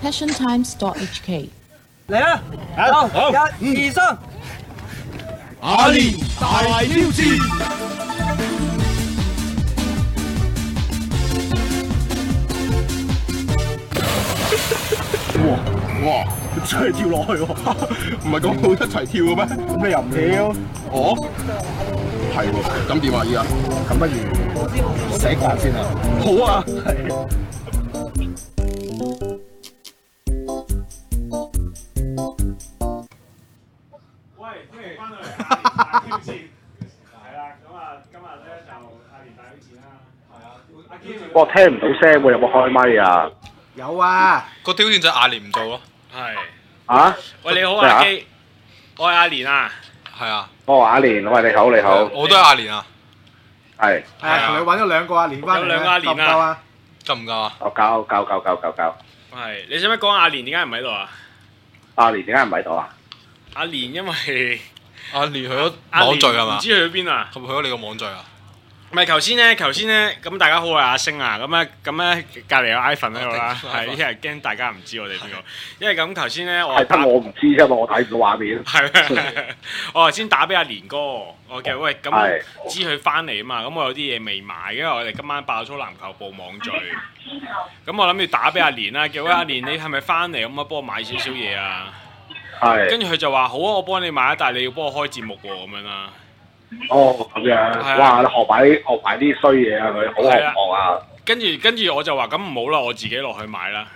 passiontimes.hk。 嚟啦！好，一、二、三。 阿連大挑戰。哇！真係跳落去喎，唔係講好一齊跳嘅咩？咁你又唔跳？哦，係喎，咁點啊？依家咁不如寫慣先啊！好啊，係。 喂，歡迎翻到嚟大挑戰，係啦，咁啊，今日咧就阿連大挑戰啦，係啊，阿堅， 我聽唔到聲喎，有冇開咪啊？ 有啊， 個挑戰就係阿連唔做咯。 係。 啊？ 喂，你好啊，阿基，我係阿連啊。 係啊。 我話阿連，喂，你好，你好。 我都係阿連啊。 係。 係啊，同你揾咗兩個阿連翻嚟， 有兩個阿連啊， 夠唔夠啊？ 夠唔夠啊？ 我夠。 係，你使唔使講阿連點解唔喺度啊？ 阿連點解唔喺度啊？ 阿連因為阿連去咗網聚係嘛？ 唔知去咗邊啊？ 係咪去咗你個網聚啊？ 唔係頭先咧，咁大家好啊，阿星啊，咁咧隔離有 Ivan 喺度啦，係，因為驚大家唔知我哋邊個，因為咁頭先咧我係得我唔知啫嘛，我睇唔到畫面。 係咩？我頭先打俾阿連哥，我叫喂咁知佢翻嚟啊嘛，咁我有啲嘢未買，因為我哋今晚爆粗籃球部網聚，咁我諗住打俾阿連啦，叫喂阿連你係咪翻嚟咁啊？幫我買少少嘢啊！ 係。跟住佢就話好啊，我幫你買，但係你要幫我開節目喎，咁樣啦。 哦，咁樣，哇！你學埋啲衰嘢啊，佢好學學啊。 跟住我就話咁唔好啦，我自己落去買啦。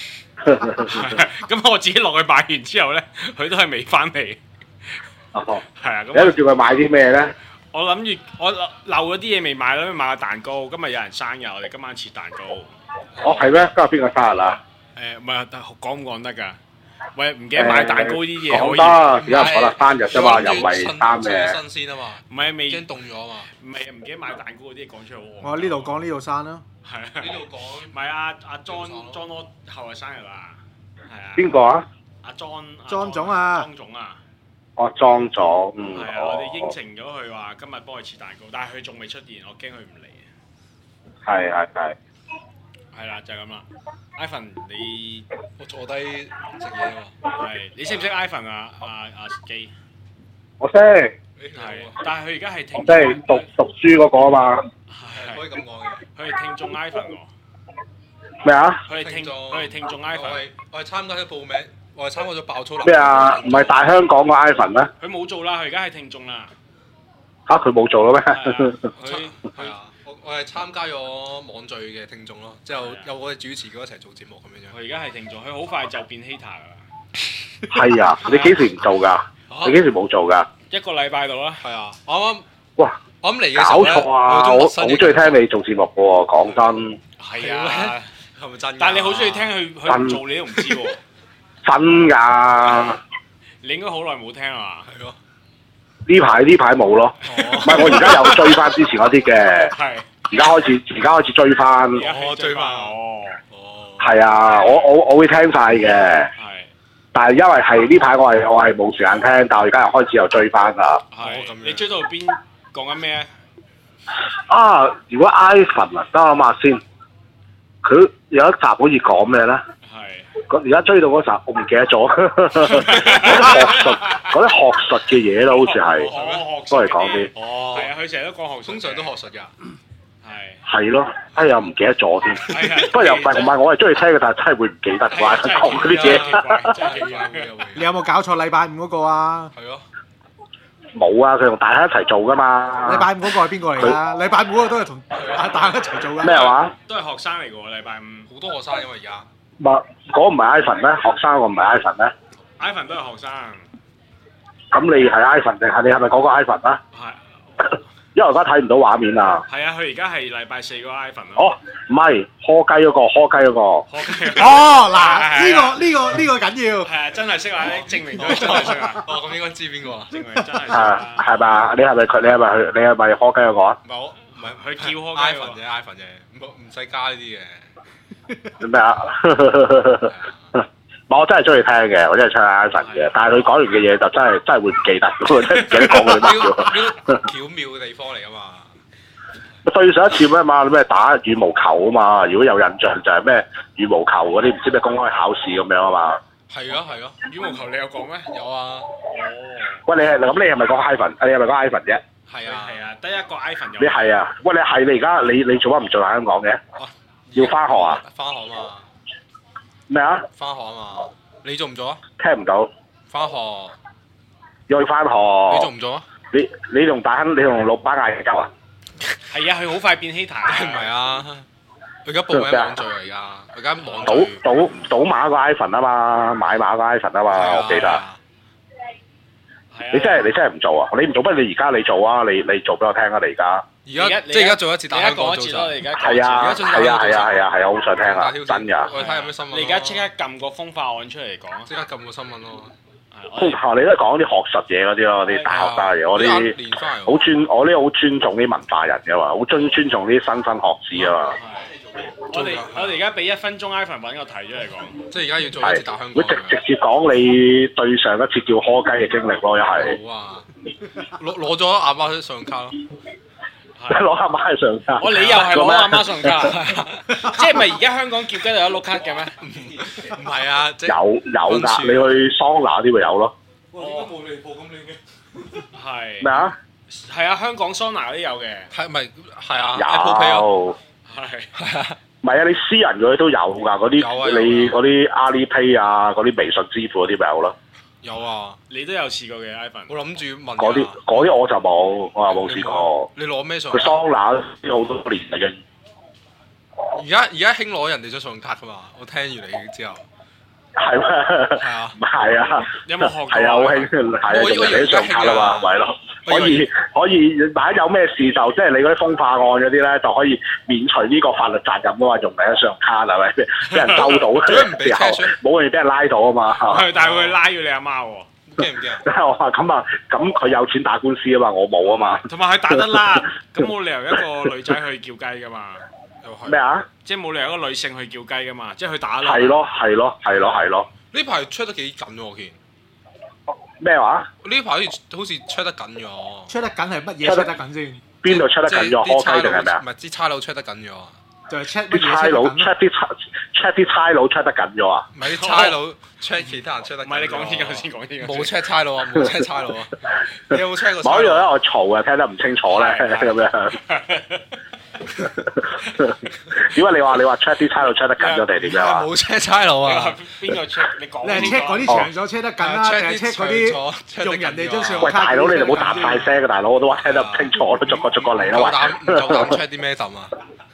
咁我自己落去買完之後咧，佢都係未翻嚟。 哦。係啊。 你喺度叫佢買啲咩咧？ 我諗住我漏咗啲嘢未買啦，買個蛋糕。今日有人生日，我哋今晚切蛋糕。 哦，係咩？今日邊個生日啊？ 唔係講唔講得㗎？喂，唔記得買蛋糕啲嘢可以。 講得，而家講得生日啫嘛，又唔係生嘅。 新鮮啊嘛。 唔係未。 驚凍咗啊嘛。 唔係唔記得買蛋糕嗰啲嘢講出嚟喎。 我呢度講呢度生啦。 係啊。 呢度講。 唔係阿莊我後日生日啦。係啊。 邊個啊？ 阿莊總啊。 莊總啊。 哦，莊總。嗯。 係啊，我哋應承咗佢話今日幫佢切蛋糕，但係佢仲未出現，我驚佢唔嚟啊。 係。 係啦，就係咁啦。Ivan， 你我坐低食嘢啊嘛。係，你識唔識 Ivan 啊？阿基。 我識。 係，但係佢而家係聽。 即係讀書嗰個啊嘛。 係，可以咁講嘅。 佢係聽眾 Ivan 喎。 咩啊？ 佢係聽眾 Ivan。 我係參加咗報名，我係參加咗爆粗籃。 咩啊？唔係大香港個 Ivan 咩？ 佢冇做啦，佢而家係聽眾啦。 嚇！佢冇做咯咩？ 係啊。我係參加咗網聚嘅聽眾咯，之後有我哋主持佢一齊做節目咁樣樣。 佢而家係聽眾，佢好快就變 hater 噶啦。 係啊！你幾時唔做㗎？你幾時冇做㗎？ 一個禮拜度啦。 係啊，我啱。 哇！ 我啱嚟嘅時候咧， 搞錯啊！我好中意聽你做節目嘅喎，講真。 係啊， 係咪真？ 但係你好中意聽佢唔做，你都唔知喎。 真㗎！ 你應該好耐冇聽啊嘛。 係咯。 呢排冇咯。唔係我而家又追翻之前嗰啲嘅。 係。 而家開始追翻。 追翻係啊，我會聽晒嘅。係。但係因為係呢排我係冇時間聽，但係我而家又開始又追翻啦。 係。你追到邊？講緊咩啊？ 啊！如果 Ivan 啊，等我諗下先。佢有一集好似講咩咧？係。而家追到嗰集，我唔記得咗。嗰啲學術嘅嘢咯，好似係。都係講啲。 哦。係啊，佢成日都講學術。 通常都學術㗎。 係咯，哎呀唔記得咗添。不過又唔係，我係中意聽嘅，但係真係會唔記得啩？佢講嗰啲嘢。 你有冇搞錯禮拜五嗰個啊？ 係咯。 冇啊！佢同大家一齊做㗎嘛。 禮拜五嗰個係邊個嚟㗎？禮拜五嗰個都係同大家一齊做㗎。 咩話？ 都係學生嚟㗎喎，禮拜五好多學生因為而家。 唔係嗰唔係 Ivan 咩？學生個唔係 Ivan 咩 ？Ivan 都係學生。 咁你係 Ivan 定係你係咪嗰個 Ivan 啊？ 係。 因為我而家睇唔到畫面啊！ 係啊，佢而家係禮拜四嗰個 Ivan 咯。 哦，唔係柯雞嗰個。 哦，嗱，呢個緊要。 係啊，真係識啊！證明咗真係識啊！ 哦，咁應該知邊個啊？ 證明真係識啊！ 係咪？你係咪柯雞嗰個啊？ 冇，唔係佢叫柯雞喎。 Ivan 啫，Ivan 啫，唔使加呢啲嘅。 咩啊？我真係中意聽嘅，我真係唱 Ivan 嘅，但係佢講完嘅嘢就真係會唔記得，真係唔記得講佢乜嘢。 呢個巧妙嘅地方嚟㗎嘛。 對上一次咩嘛？咩打羽毛球啊嘛？如果有印象就係咩羽毛球嗰啲唔知咩公開考試咁樣啊嘛。 係啊，羽毛球你有講咩？有啊。 喂，你係咪講 Ivan？ 你係咪講 Ivan 啫？ 係啊，得一個 Ivan 有。 你係啊？喂，你而家你做乜唔做喺香港嘅？要翻學啊？ 翻學嘛。 咩啊？ 翻學啊嘛。你做唔做啊？ 聽唔到。翻學。 要去翻學。 你做唔做啊？ 你同大亨，你同老闆嗌交啊？ 係啊，佢好快變 hater。 唔係啊，佢而家報名網聚嚟㗎，而家網聚。 賭馬個 Ivan 啊嘛，買馬個 Ivan 啊嘛，我記得。你真係唔做啊？你唔做不如你而家你做啊！你做俾我聽啊！你而家。 即係而家做一次打香港做咯，你而家係啊，好想聽啊！真㗎。 我哋睇下有咩新聞。 你而家即刻撳個風化案出嚟講。 即刻撳個新聞咯。 你都係講啲學術嘢嗰啲咯，啲大學生嘢，我啲我啲好尊重啲文化人㗎嘛，好尊重啲新生學子啊嘛。 我哋而家俾1分鐘 Ivan 揾個題出嚟講， 即係而家要做一次打香港。 會直接講你對上一次叫柯雞嘅經歷咯，又係。 好啊！攞咗阿媽上卡咯。 攞阿媽去上卡。 你又係攞阿媽上卡，即係咪而家香港叫雞就有碌卡嘅咩？ 唔係啊， 有㗎，你去桑拿啲咪有咯。 哇！點解冇離譜咁你嘅？ 係。 咩啊？ 係啊，香港桑拿都有嘅。 係咪係啊？ 有。 係啊。 唔係啊，你私人嗰啲都有㗎，嗰啲你嗰啲 Alipay 啊，嗰啲微信支付嗰啲咪有咯。 有啊， 你都有試過嘅 Ivan。 我諗住問嗰啲我就冇，我又冇試過。 你攞咩上？ 佢桑拿好多年嚟嘅。 而家興攞人哋張信用卡㗎嘛？我聽完你之後。 係咩？ 係啊。 係啊。 有冇學過？ 係啊，好興，係啊，用人哋啲信用卡啦嘛，咪咯。可以，萬一有咩事就即係你嗰啲風化案嗰啲咧，就可以免除呢個法律責任啊嘛，用你嘅信用卡係咪？俾人收到嘅時候，冇人俾人拉到啊嘛。 係，但係會拉咗你阿媽喎，驚唔驚？ 我話咁佢有錢打官司啊嘛，我冇啊嘛。 同埋佢打得啦，咁冇理由一個女仔去叫雞噶嘛。 咩啊？ 即係冇理由一個女性去叫雞噶嘛，即係佢打啦。 係咯。 呢排出得幾緊喎，我見。 咩話？ 呢排好似出得緊咗。 出得緊係乜嘢出得緊先？ 邊度出得緊咗？柯雞定係咩啊？ 唔係啲差佬出得緊咗。 就係 check 啲差佬 check 啲差佬出得緊咗啊！ 唔係啲差佬 check 其他人出得緊。 唔係你講呢個先講呢個。冇 check 差佬啊！冇 check 差佬啊！你有冇 check 過？ 某樣咧，我嘈啊，聽得唔清楚咧，咁樣。點解你話 check 啲差佬 check 得緊咗定係點樣啊？ 冇 check 差佬啊！ 邊個 check？你講。 你係 check 嗰啲場所 check 得緊啦，定係 check 嗰啲用人哋張信用卡？ 喂，大佬你哋唔好答大聲嘅，大佬我都話聽得唔清楚，我都逐個嚟啦。 唔夠膽 check 啲咩陣啊？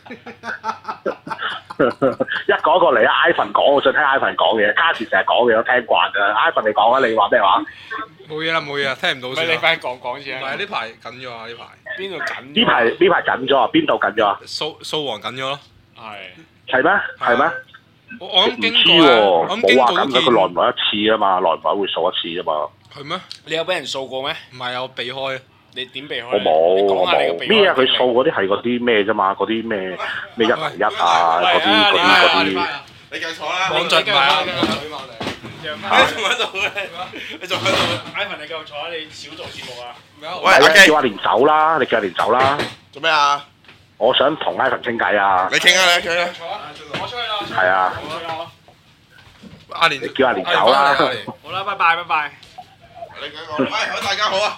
一講過嚟，Ivan 講，我想聽 Ivan 講嘢。嘉慈成日講嘢，我聽慣㗎。Ivan 你講啊，你話咩話？ 冇嘢啦，聽唔到先。 你快講先。 唔係呢排緊咗啊！呢排邊度緊？ 呢排緊咗啊？邊度緊咗啊？ 掃黃緊咗咯。 係咩？係咩？ 我諗經過喎， 冇話緊佢來唔來一次啊嘛，來唔來會掃一次啊嘛。 係咩？ 你有俾人掃過咩？ 唔係啊，我避開。 你點避開？ 我冇。咩啊？佢掃嗰啲係嗰啲咩啫嘛？嗰啲咩101啊？嗰啲。 你繼續坐啦。網進啊！你仲喺度嘅？你仲喺度？Ivan，你繼續坐啊！你少做節目啊！ 喂，叫阿蓮走啦！你叫阿蓮走啦！ 做咩啊？ 我想同 Ivan 傾偈啊！ 你傾啊！你傾啊！ 我出去啦！ 係啊！ 阿蓮， 你叫阿蓮走啦！ 好啦，拜拜。 你繼續。喂，大家好啊！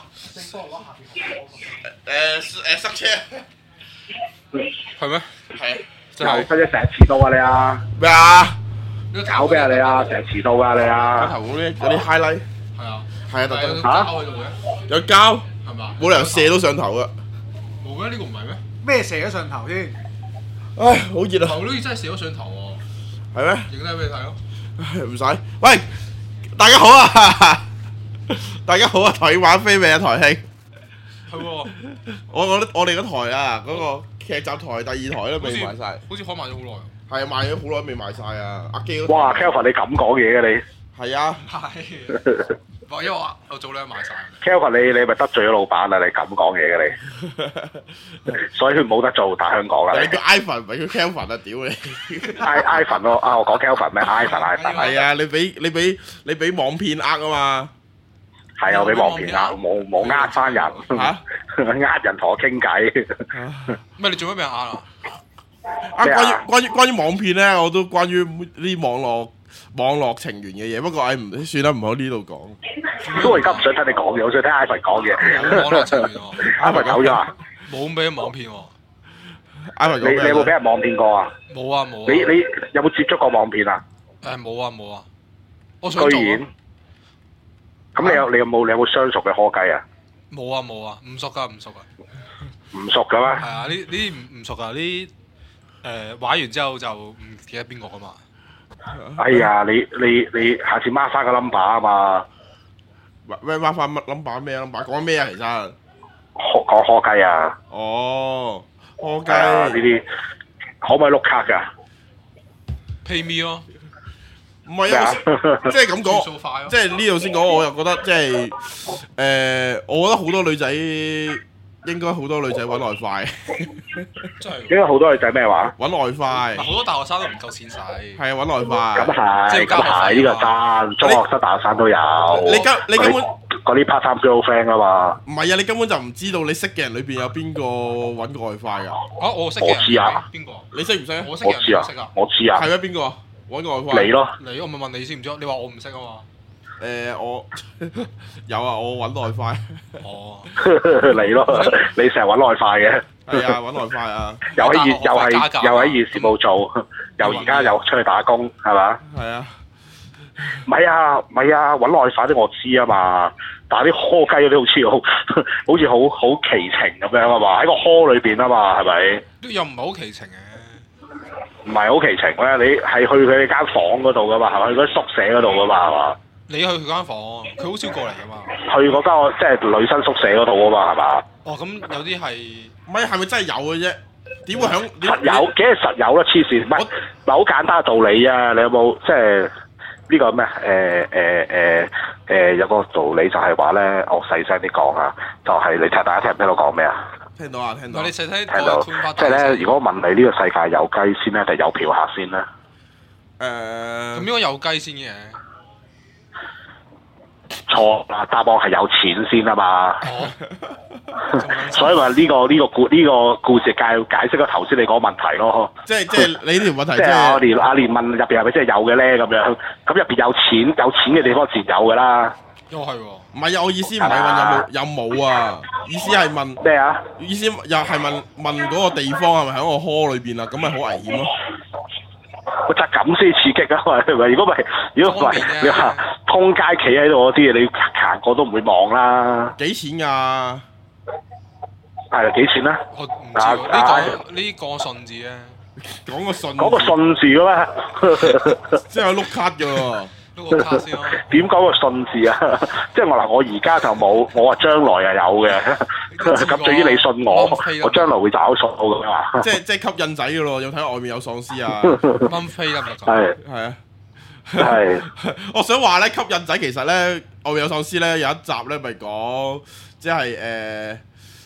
塞車。 係咩？ 係。 又真係成日遲到啊你啊！ 咩啊？ 搞咩啊你啊！成日遲到啊你啊！ 頭嗰啲 highlight。 係啊。 係啊，特登。 嚇？ 有膠。 係嘛？ 冇理由射到上頭噶。 冇嘅，呢個唔係咩？ 咩射咗上頭先？ 唉，好熱啊！ 頭呢真係射咗上頭喎。 係咩？ 影低俾你睇咯。 唔使。喂，大家好啊！大家好啊！台玩飛未啊？台慶。 係喎。 我哋嗰台啊，嗰個劇集台第2台都未賣晒。 好似開賣咗好耐。 係啊，賣咗好耐未賣晒啊！阿基哇 ，Kelvin 你咁講嘢嘅你？ 係啊。 係。因為我早兩賣晒。 Kelvin 你咪得罪咗老闆啊！你咁講嘢嘅你，所以佢冇得做打香港啦。 你叫 Ivan 唔係叫 Kelvin 啊！屌你 ！Ivan 咯，我講 Kelvin 咩？Ivan。 係啊，你俾網騙呃啊嘛。 係啊，俾網騙呃，冇呃翻人，呃人同我傾偈。 咩？你做咩俾人呃啊？ 關於網騙咧，我都關於啲網絡情緣嘅嘢，不過唔算啦，唔好呢度講。 因為我而家唔想聽你講嘢，我想聽 Ivan 講嘢。 網絡情緣喎 Ivan 走咗啊？ 冇俾人網騙喎。 你有冇俾人網騙過啊？ 冇啊冇啊。 你有冇接觸過網騙啊？ 冇啊冇啊。我想做。 居然。咁你有冇相熟嘅柯雞啊？ 冇啊冇啊，唔熟噶。唔熟噶咩？ 係啊，呢啲唔熟噶，呢玩完之後就唔記得邊個噶嘛。 哎呀，你下次 mark 翻個 number 啊嘛。 咩 mark 翻乜 number 咩 number？ 講咩啊？其實講柯雞啊。 哦，柯雞呢啲可唔可以碌卡㗎 ？Pay me 咯。 唔係啊，即係咁講，即係呢度先講，我又覺得即係我覺得好多女仔應該好多女仔揾外快， 真係應該好多女仔咩話？ 揾外快， 好多大學生都唔夠錢使。 係啊，揾外快。 咁呢個真，中學生、大學生都有。 你根本嗰啲 part time girlfriend 啊嘛。 唔係啊，你根本就唔知道你識嘅人裏邊有邊個揾過外快㗎。 我識嘅人。 我知啊。 邊個？ 你識唔識啊？ 我識嘅人識啊。 我知啊。 係咩？邊個？揾個外快。 你咯。 我咪問你識唔識？你話我唔識啊嘛。 我有啊，我揾外快。 哦。 你咯，你成日揾外快嘅。 係啊，揾外快啊。 又喺熱事部做，又而家又出去打工，係嘛？ 係啊。 唔係啊，揾外快啲我知啊嘛，但係啲柯雞嗰啲好似好奇情咁樣啊嘛，喺個柯裏邊啊嘛，係咪？ 都又唔係好奇情嘅。 唔係好奇情咧，你係去佢哋間房嗰度噶嘛，係咪？去嗰啲宿舍嗰度噶嘛，係嘛？ 你去佢間房，佢好少過嚟噶嘛？ 去嗰間即係女生宿舍嗰度啊嘛，係嘛？ 哦，咁有啲係， 唔係係咪真係有嘅啫？點會響？ 實有，幾係實有啦，黐線！唔係好簡單嘅道理啊！你有冇即係呢個咩？有個道理就係話咧，我細聲啲講啊，就係你睇大家聽唔聽到講咩啊？ 聽到啊，聽到。 你細聽到，即係咧，如果問你呢個世界有雞先咧，定有嫖客先咧？ 咁應該有雞先嘅。 錯啦，答案係有錢先啊嘛。所以話呢個故事解釋咗頭先你講問題咯。 即係你呢條問題， 即係阿蓮問入邊係咪真係有嘅咧？咁樣咁入邊有錢嘅地方自然有噶啦。 又係喎， 唔係啊！我意思唔係問有冇啊，意思係問咩啊？ 意思又係問嗰個地方係咪喺個殼裏邊啊？咁咪好危險咯。 我就咁先刺激啊！係咪？如果唔係，你話通街企喺度嗰啲嘢，你行過都唔會望啦。 幾錢㗎？ 係啊，幾錢咧？ 我唔知喎，呢個順字咧。 講個順。 講個順字嘅咩？ 即係碌卡嘅喎。 碌個卡先咯。 點講個順字啊？即係我而家就冇，我話將來又有嘅。咁至於你信我將來會找數㗎嘛？ 即係吸引仔嘅咯，有睇外面有喪屍啊？ 蚊飛得唔得？ 係啊。係。我想話咧，吸引仔其實咧，外面有喪屍咧，有一集咧咪講，即係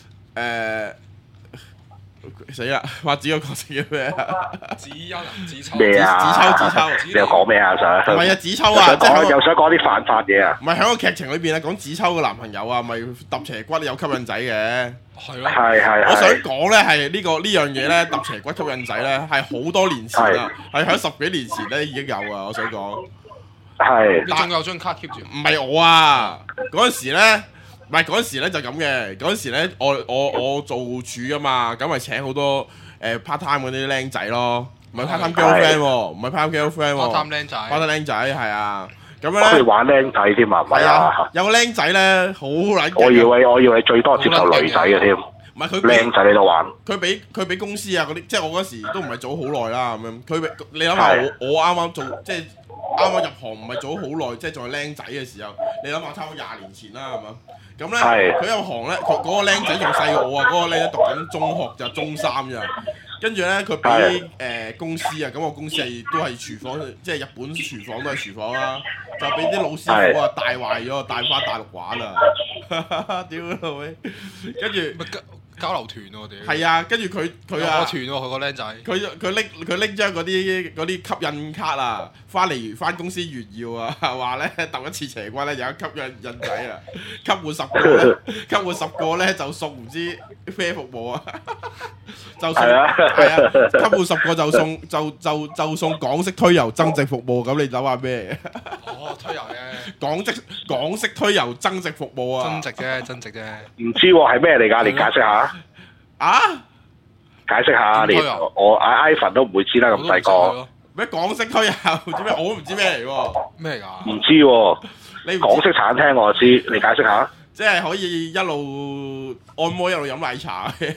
死啦！話子個角色叫咩啊？ 子欣、子秋咩啊？ 子秋， 你又講咩啊？想唔係啊，子秋啊，即係又想講啲犯法嘢啊？ 唔係喺個劇情裏邊咧，講子秋嘅男朋友啊，咪揼斜骨有吸引仔嘅。 係咯。 係。 我想講咧，係呢樣嘢咧，揼斜骨吸引仔咧，係好多年前啦，係喺10幾年前咧已經有啊！我想講。 係。 你仲有張卡 keep 住？ 唔係我啊，嗰陣時咧。唔係嗰陣時咧就咁嘅，嗰陣時咧我做處噶嘛，咁咪請好多part time 嗰啲僆仔咯，唔係 part time girlfriend 喎，唔係 part time girlfriend 喎 ，part time 僆仔 ，part time 僆仔係啊，咁樣咧。 佢玩僆仔添啊，唔係啊， 有個僆仔咧好撚。 我以為最多接受女仔嘅添。唔係佢僆仔你都玩。 佢俾公司啊嗰啲，即係我嗰時都唔係做好耐啦咁樣，你諗下我啱啱做即係。啱啱入行唔係做好耐，即係仲係僆仔嘅時候，你諗下差唔多20年前啦，係嘛？咁咧佢入行咧，嗰個僆仔仲細過我啊！嗰個僆仔讀緊中學就中3咋，跟住咧佢俾公司啊，咁個公司係都係廚房，即係日本廚房都係廚房啦，就俾啲老師傅啊帶壞咗，帶翻大陸玩啊！屌老味，跟住交流團喎屌！ 係啊，跟住佢啊， 團喎佢個僆仔， 佢拎張嗰啲吸引卡啊，翻公司炫耀啊，話咧揼一次邪骨咧有吸引仔啊，吸滿10個咧就送唔知咩服務啊，就送係啊，吸滿10個就送港式推油增值服務，咁你諗下咩？ 哦，推油嘅港式推油增值服務啊， 增值啫。 唔知喎係咩嚟㗎？你解釋下。 啊？解釋下，連我阿 Ivan 都唔會知啦，咁細個。 咩港式推油？知咩？我都唔知咩嚟喎。 咩嚟㗎？ 唔知喎。你港式茶餐廳我知，你解釋下。 即係可以一路按摩一路飲奶茶嘅，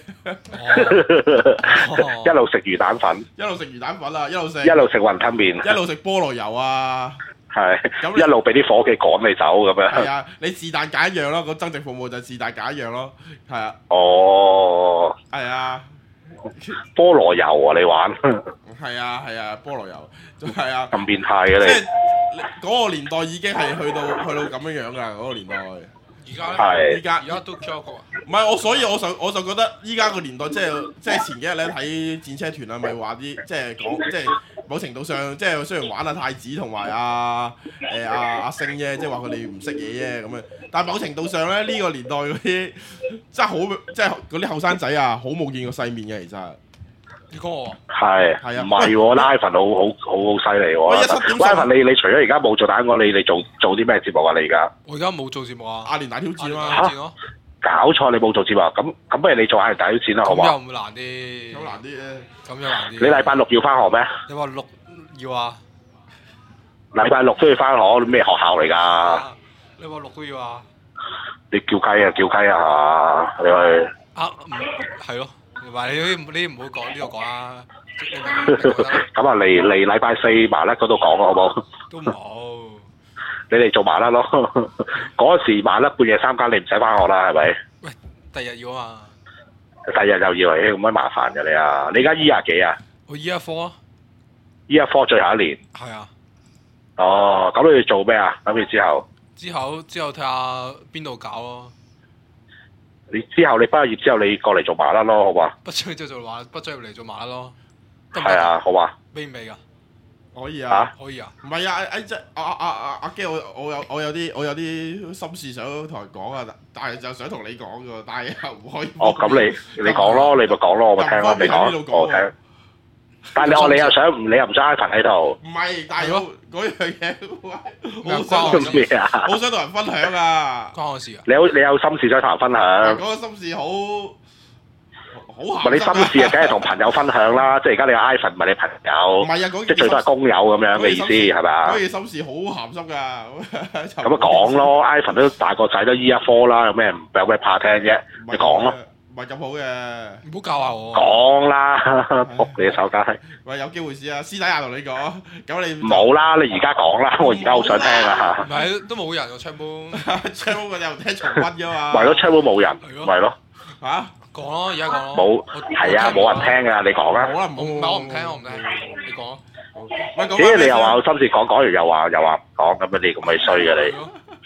一路食魚蛋粉， 一路食魚蛋粉啊，一路食雲吞麵， 一路食菠蘿油啊， 係，咁一路俾啲伙計趕你走咁樣。 係啊，你是但揀一樣咯，個增值服務就是但揀一樣咯，係啊。 哦。係啊。 菠蘿油啊，你玩？ 係啊，菠蘿油，係啊。 咁變態嘅你。 即係嗰個年代已經係去到咁樣㗎，嗰個年代。 而家咧，而家都 Q 過。 唔係所以我就覺得依家個年代即係前幾日咧睇戰車團啊，咪話啲即係講即係某程度上即係雖然玩阿太子同埋阿星啫，即係話佢哋唔識嘢啫咁樣，但係某程度上咧呢個年代嗰啲真係好即係嗰啲後生仔啊，好冇見過世面嘅其實。 你講我係啊，唔係喎，Ivan 好犀利喎。Ivan 你除咗而家冇做打我，你做啲咩節目啊？你而家？ 我而家冇做節目啊。阿連大挑戰啊嘛。搞錯，你冇做節目，咁不如你做阿連大挑戰啦，好嘛？ 咁又唔難啲。好難啲啊！咁又難啲。 你禮拜六要翻學咩？ 你話6要啊？ 禮拜六都要翻學，咩學校嚟㗎？ 你話6都要啊？ 你叫雞啊！你去。 係咯。唔係你唔好講呢度講啦。 咁啊嚟禮拜4麻甩嗰度講好冇？ 都冇。 你哋做麻甩咯。嗰時麻甩半夜3更，你唔使翻學啦，係咪？ 喂，第日要啊嘛。 第日又以為咁鬼麻煩嘅你啊？你而家 year 幾啊？ 我 year 4啊。 year 4最後一年。 係啊。 哦，咁你要做咩啊？諗住之後。 之後睇下邊度搞咯。 你畢業之後你過嚟做麻甩咯，好嘛？ 畢業之後畢業嚟做麻甩咯。 係啊，好嘛？ 未唔未㗎？ 可以啊。 可以啊。 唔係啊，即係阿基，我有啲心事想同人講啊，但係就想同你講㗎，但係又唔可以。 哦，咁你講咯，你咪講咯，我咪聽咯，你講，我聽。但係你又唔想 Ivan 喺度？ 唔係，但係嗰樣嘢， 咩啊？ 好想同人分享啊！ 關我事啊！ 你有心事想同人分享？ 嗰個心事好唔係你心事啊，梗係同朋友分享啦。即係而家你 Ivan 唔係你朋友， 唔係啊， 即係最多係工友咁樣嘅意思係咪啊？ 嗰件心事好鹹濕㗎。 咁咪講咯 ，Ivan 都大個仔都依一科啦，有咩怕聽啫？你講咯。 唔係咁好嘅， 唔好教下我。 講啦，仆你手街。 喂，有機會試啊，私底下同你講。咁你冇啦，你而家講啦，我而家好想聽啊。 唔係都冇人喎，槍杯。 槍杯佢又聽重溫㗎嘛。 為咗槍杯冇人，咪咯。 嚇？ 講咯，而家講咯。 冇，係啊，冇人聽㗎，你講啦。 好啦，唔係我唔聽，你講。 喂， 咦？你又話有心事講完又話唔講，咁你咁咪衰嘅你。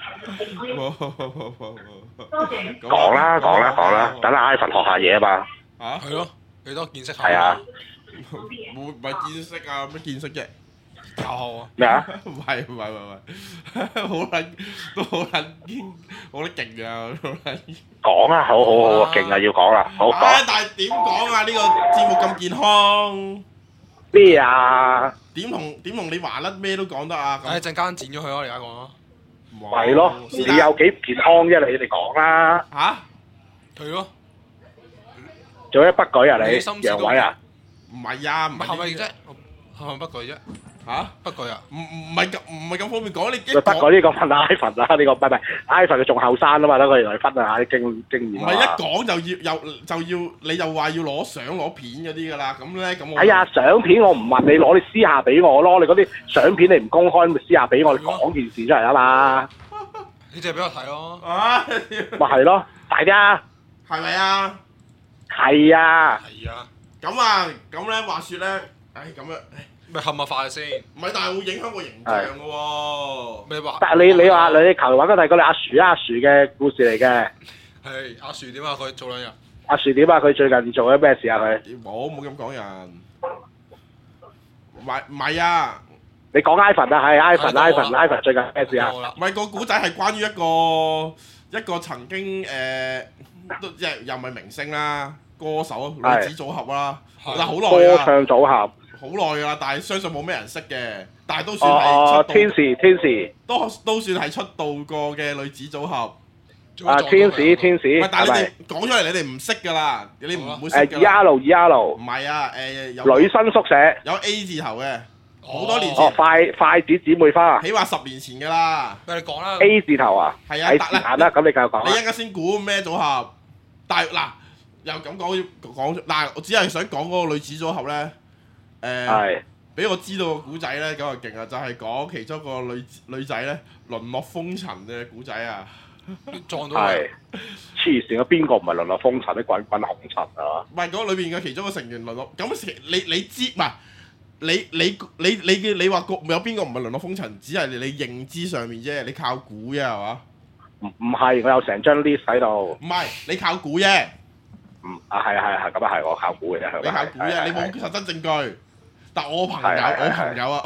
講啦，等阿 Ivan 學下嘢啊嘛。 係咯，你多見識下。 係啊。 唔係見識啊，咩見識啫？ 教學啊。 咩啊？ 唔係，好撚都好撚堅，好撚勁啊！ 講啊，好啊，勁啊，要講啦，好講。 但係點講啊？呢個節目咁健康。 咩啊？ 點同你話甩咩都講得啊！ 陣間剪咗佢咯，而家講咯。 係咯，你有幾健康啫？你哋講啦。 嚇？ 係咯。 做一不舉啊你？楊偉啊？ 唔係啊，唔係係咪啫？係咪不舉啫？ 嚇？ 不舉啊？ 唔係咁方便講，你不舉呢個問 Ivan 啦，呢個唔係 Ivan 佢仲後生啊嘛，等佢嚟分享下啲經驗。 唔係一講就要你就話要攞相攞片嗰啲㗎啦，咁咧咁我。 哎呀，相片我唔問你攞，你私下俾我咯。你嗰啲相片你唔公開，咪私下俾我，你講件事出嚟啊嘛。 你淨係俾我睇咯。 啊！ 咪係咯，大啲啊！ 係咪啊？ 係啊。 係啊。 咁咧話説咧，咁樣。 咪冚下快先， 唔係，但係會影響個形象嘅喎。 咩話？ 但係你話你求其揾個第個你阿樹嘅故事嚟嘅。 係阿樹點啊？佢做兩日。 阿樹點啊？佢最近做咗咩事啊？佢冇咁講人，唔係啊！ 你講 Ivan 啊，係 Ivan 最近咩事啊？ 唔係個古仔係關於一個曾經都即係又唔係明星啦，歌手女子組合啦，嗱好耐歌唱組合好耐㗎啦，但係相信冇咩人識嘅，但係都算係出道天使都算係出道過嘅女子組合。 天使， 但係你哋講出嚟，你哋唔識㗎啦，你唔會識㗎。 ER 唔係啊，有女生宿舍有 A 字頭嘅，好多年前。 筷子姊妹花， 起碼10年前㗎啦。 喂，你講啦。 A 字頭啊， 係啊， 是但啦，咁你繼續講。 你一陣間先估咩組合？但係嗱，又咁講嗱，我只係想講嗰個女子組合咧，俾我知道個古仔咧，咁就勁啊！就係講其中一個女仔咧，淪落風塵嘅古仔啊！ 撞到佢， 黐線啊！邊個唔係淪落風塵啲滾紅塵啊？ 唔係嗰裏邊嘅其中一個成員淪落，咁你知唔係？你話有邊個唔係淪落風塵？只係你認知上面啫，你靠估啫係嘛？ 唔係，我有成張 list 喺度。 唔係，你靠估啫。 係，咁啊係，我靠估嘅啫。 你靠估啫，你冇實質證據。但我朋友啊，你朋友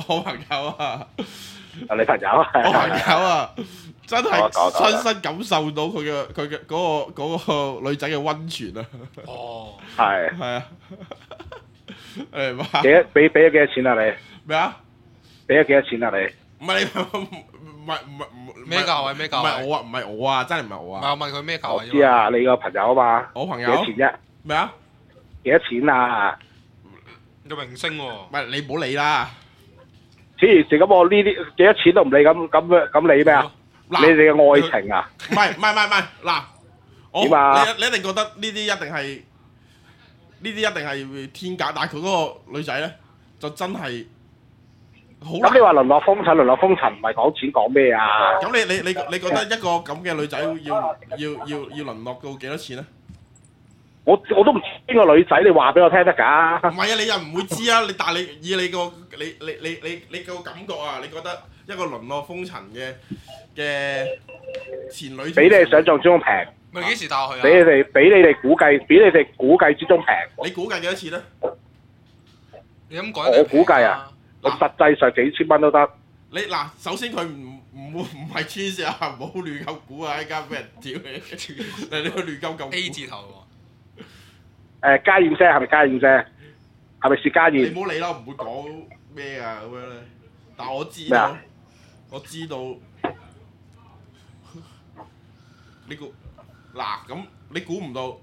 啊，真係親身感受到佢嘅嗰個女仔嘅溫泉啊！ 哦， 係啊，誒嘛？ 俾咗幾多錢啊你？ 咩啊？ 俾咗幾多錢啊你？ 唔係咩價位？咩價位？ 唔係我啊，真係唔係我啊！ 唔係我問佢咩價位？ 知啊，你個朋友啊嘛。 我朋友幾多錢啫？ 咩啊？ 幾多錢啊？ 個明星喎。 唔係你唔好理啦。 黐線咁，我呢啲幾多錢都唔理，咁理咩啊？你哋嘅愛情啊？ 唔係，嗱， 點啊？ 你一定覺得呢啲一定係天價，但係佢嗰個女仔咧就真係好。 咁你話淪落風塵唔係講錢講咩啊？ 咁你覺得一個咁嘅女仔要淪落到幾多錢咧？ 我都唔知邊個女仔，你話俾我聽得㗎。 唔係啊，你又唔會知啊！但係以你個感覺啊，你覺得一個淪落風塵嘅前女， 比你哋想象中平。 咪幾時帶我去啊？ 比你哋估計之中平。 你估計幾多錢咧？ 你咁講， 我估計啊，我實際上幾千蚊都得。 你嗱，首先佢唔係黐線啊，唔好亂咁估啊！依家俾人屌你，你去亂咁 A 字頭喎。 家燕姐係咪家燕姐？係咪薛家燕？ 你唔好理啦，唔會講咩啊咁樣咧。但係我知道，我知道呢個嗱咁，你估唔到，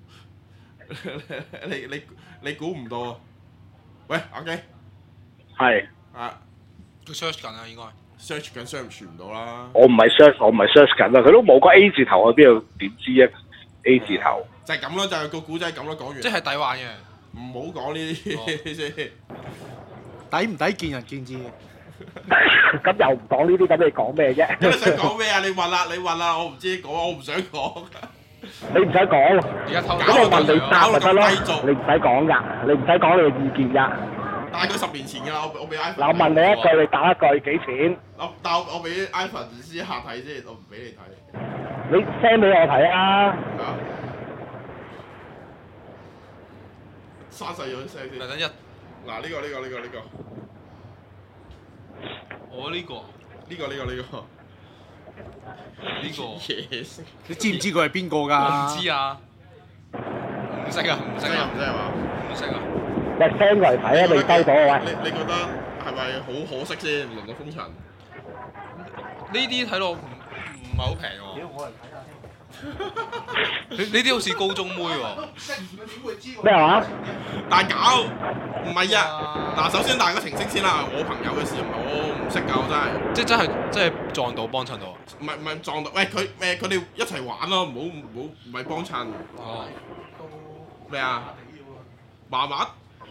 你估唔到啊！喂，阿基， 係啊， 佢 search 緊啊，應該 search 緊 search 唔到啦。 我唔係 search 緊啊，佢都冇個 A 字頭，我邊度點知啊 ？A 字頭就係咁咯，就係個古仔咁咯，講完。 即係抵玩嘅。 唔好講呢啲先。 抵唔抵見仁見智嘅。 咁又唔講呢啲，咁你講咩啫？ 咁你想講咩啊？你問啦，我唔知講，我唔想講。 你唔使講， 而家偷咁我問你答咪得咯。 繼續你唔使講㗎，你唔使講你嘅意見㗎。 但係佢10年前㗎啦，我俾 iPhone。 嗱，我問你一句，你答一句幾錢？ 但我俾 iPhone 先下睇先，我唔俾你睇。 你 send 俾我睇啊！ 啊！刪細咗啲聲先。 等一。 嗱，呢個。 我呢個。 呢個。 Yes。你知唔知佢係邊個㗎？ 我唔知啊。唔識啊！ 係嘛？ 唔識啊！ 喂 send 過嚟睇啊！未收到啊喂！ 你覺得係咪好可惜先？淪落風塵。 呢啲睇落唔係好平喎。你呢啲好似高中妹喎。 咩話？ 大搞唔係啊！嗱，首先大家澄清先啦，我朋友嘅事我唔識㗎，我真係。即係撞到幫襯到。唔係撞到，喂佢哋一齊玩咯，唔係幫襯。哦。咩啊？麻麻。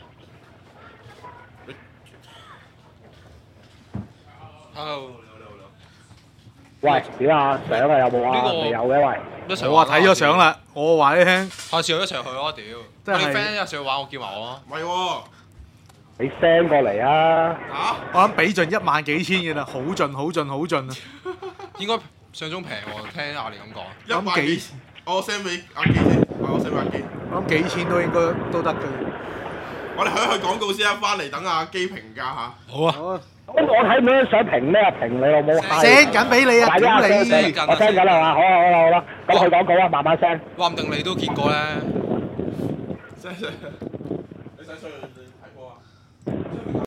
Hello。 喂，點啊？相啊有冇啊？未有嘅喂。 我話睇咗相啦，我話你聽。 下次我一齊去咯，屌！我啲 friend 一齊去玩，我叫埋我啊。 唔係喎。 你 send 過嚟啊！ 嚇！ 我諗俾盡1萬幾千嘅啦，好盡啊！ 應該上中平喎，聽阿蓮咁講。 1萬幾？我 send 俾阿基先。 我使唔使機？ 我諗幾錢都應該都得嘅。 我哋去廣告先啊，翻嚟等阿基評價下。 好啊。 咁我睇唔到想評咩啊？評你老母閪 ，send緊俾你啊， 大家屌你！ 我 send 緊啦嘛，好啦，咁去廣告啦，慢慢 send。 話唔定你都見過咧。 你使唔使去睇波啊？